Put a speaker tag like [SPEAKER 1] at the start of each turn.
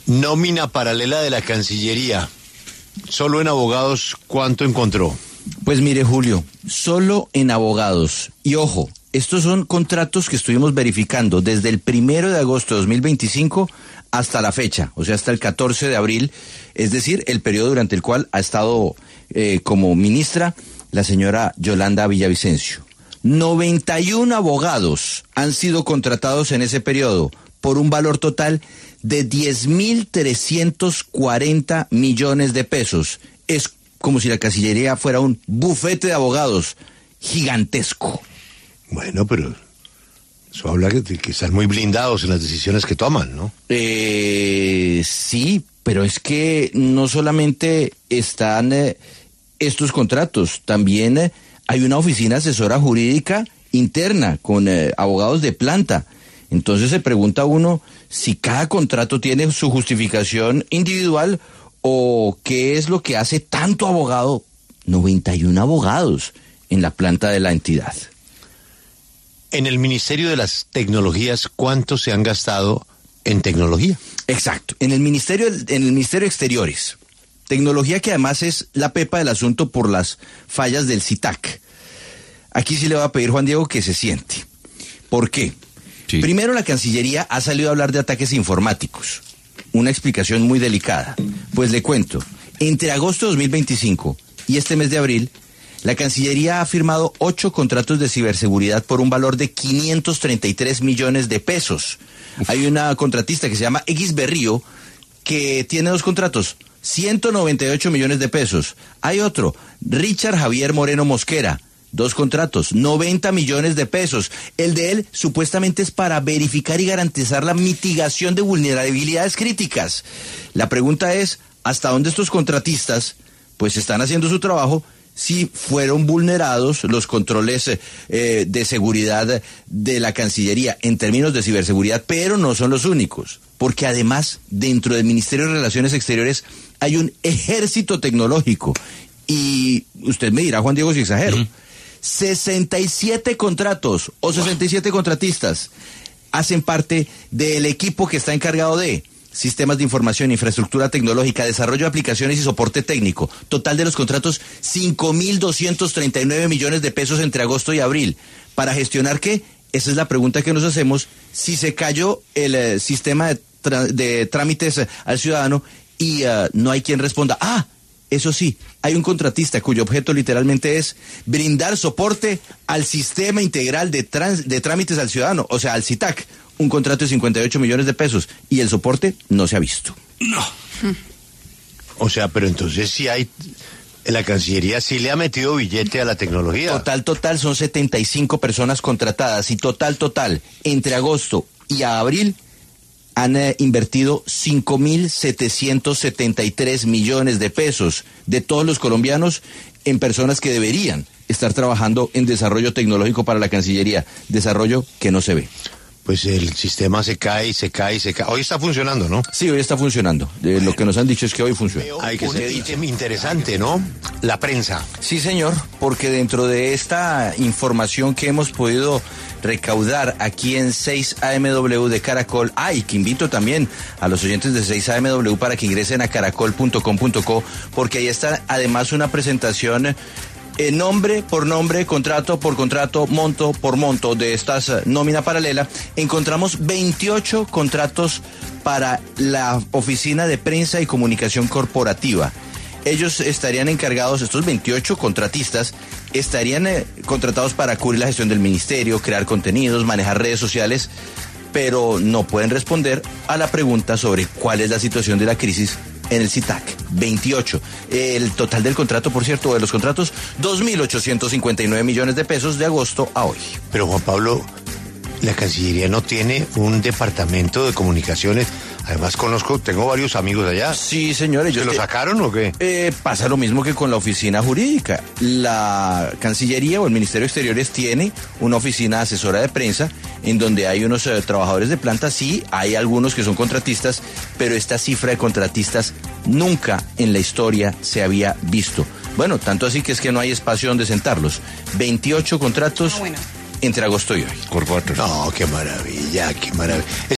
[SPEAKER 1] Nómina paralela de la Cancillería. Solo en abogados, ¿cuánto encontró?
[SPEAKER 2] Pues mire, Julio, solo en abogados. Y ojo, estos son contratos que estuvimos verificando desde el 1 de agosto de 2025 hasta la fecha, o sea, hasta el 14 de abril, es decir, el periodo durante el cual ha estado como ministra la señora Yolanda Villavicencio. 91 abogados han sido contratados en ese periodo por un valor total de 10.340 millones de pesos. Es como si la Cancillería fuera un bufete de abogados gigantesco.
[SPEAKER 1] Bueno, pero eso habla de que están muy blindados en las decisiones que toman, ¿no?
[SPEAKER 2] Sí, pero es que no solamente están estos contratos, también hay una oficina asesora jurídica interna con abogados de planta. Entonces se pregunta uno si cada contrato tiene su justificación individual o qué es lo que hace tanto abogado. 91 abogados en la planta de la entidad.
[SPEAKER 1] En el Ministerio de las Tecnologías, ¿cuánto se han gastado en tecnología?
[SPEAKER 2] Exacto, en el Ministerio de Exteriores. Tecnología que además es la pepa del asunto por las fallas del CITAC. Aquí sí le voy a pedir, Juan Diego, que se siente. ¿Por qué? Sí. Primero, la Cancillería ha salido a hablar de ataques informáticos. Una explicación muy delicada. Pues le cuento, entre agosto de 2025 y este mes de abril, la Cancillería ha firmado 8 contratos de ciberseguridad por un valor de 533 millones de pesos. Hay una contratista que se llama X Berrío que tiene 2 contratos, 198 millones de pesos. Hay otro, Richard Javier Moreno Mosquera, 2 contratos, 90 millones de pesos. El de él supuestamente es para verificar y garantizar la mitigación de vulnerabilidades críticas. La pregunta es, ¿hasta dónde estos contratistas pues están haciendo su trabajo si fueron vulnerados los controles de seguridad de la Cancillería en términos de ciberseguridad? Pero no son los únicos, porque además dentro del Ministerio de Relaciones Exteriores hay un ejército tecnológico. Y usted me dirá, Juan Diego, si exagero. 67 contratos o 67 contratistas hacen parte del equipo que está encargado de sistemas de información, infraestructura tecnológica, desarrollo de aplicaciones y soporte técnico. Total de los contratos, 5.239 millones de pesos entre agosto y abril. ¿Para gestionar qué? Esa es la pregunta que nos hacemos. Si se cayó el sistema de trámites al ciudadano y no hay quien responda. Eso sí, hay un contratista cuyo objeto literalmente es brindar soporte al sistema integral de trámites al ciudadano, o sea, al CITAC. Un contrato de 58 millones de pesos y el soporte no se ha visto.
[SPEAKER 1] No. O sea, pero entonces sí hay... La Cancillería sí le ha metido billete a la tecnología.
[SPEAKER 2] Total, son 75 personas contratadas y total, entre agosto y abril han invertido 5.773 millones de pesos de todos los colombianos en personas que deberían estar trabajando en desarrollo tecnológico para la Cancillería, desarrollo que no se ve.
[SPEAKER 1] Pues el sistema se cae. Hoy está funcionando, ¿no?
[SPEAKER 2] Sí, hoy está funcionando. Lo que nos han dicho es que hoy funciona.
[SPEAKER 1] Hay que ser interesante, ¿no? La prensa.
[SPEAKER 2] Sí, señor, porque dentro de esta información que hemos podido recaudar aquí en 6AMW de Caracol, y que invito también a los oyentes de 6AMW para que ingresen a caracol.com.co, porque ahí está además una presentación nombre por nombre, contrato por contrato, monto por monto de estas nómina paralela. Encontramos 28 contratos para la Oficina de Prensa y Comunicación Corporativa. Ellos estarían encargados, estos 28 contratistas, estarían contratados para cubrir la gestión del ministerio, crear contenidos, manejar redes sociales, pero no pueden responder a la pregunta sobre cuál es la situación de la crisis en el CITAC. 28. El total del contrato, por cierto, de los contratos, 2.859 millones de pesos de agosto a hoy.
[SPEAKER 1] Pero Juan Pablo, la Cancillería no tiene un departamento de comunicaciones. Además tengo varios amigos allá.
[SPEAKER 2] Sí, señores.
[SPEAKER 1] ¿Se lo sacaron o qué?
[SPEAKER 2] Pasa lo mismo que con la oficina jurídica. La Cancillería o el Ministerio de Exteriores tiene una oficina asesora de prensa en donde hay unos trabajadores de planta. Sí, hay algunos que son contratistas, pero esta cifra de contratistas nunca en la historia se había visto. Bueno, tanto así que es que no hay espacio donde sentarlos. 28 contratos entre agosto y hoy.
[SPEAKER 1] No, qué maravilla, qué maravilla.